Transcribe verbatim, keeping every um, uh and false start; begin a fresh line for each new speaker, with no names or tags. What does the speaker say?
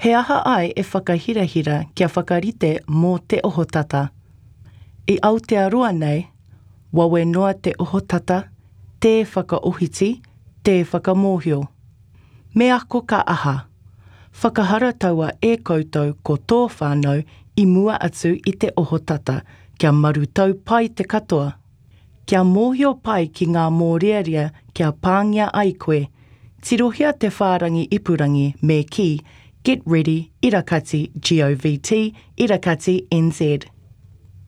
He aha ai e whakahirahira kia whakarite mō te ohotata. I Aotearoa nei, wawe noa te ohotata, te whakaohiti, te whakamōhio. Me ako ka aha. Whakahara taua e koutou ko tō whānau i mua atu i te ohotata, kia marutau pai te katoa. Kia mōhio pai ki ngā mōrearea kia pāngia ai koe. Tirohia te whārangi ipurangi me ki Get Ready Irakati G O V T Irakati N Z.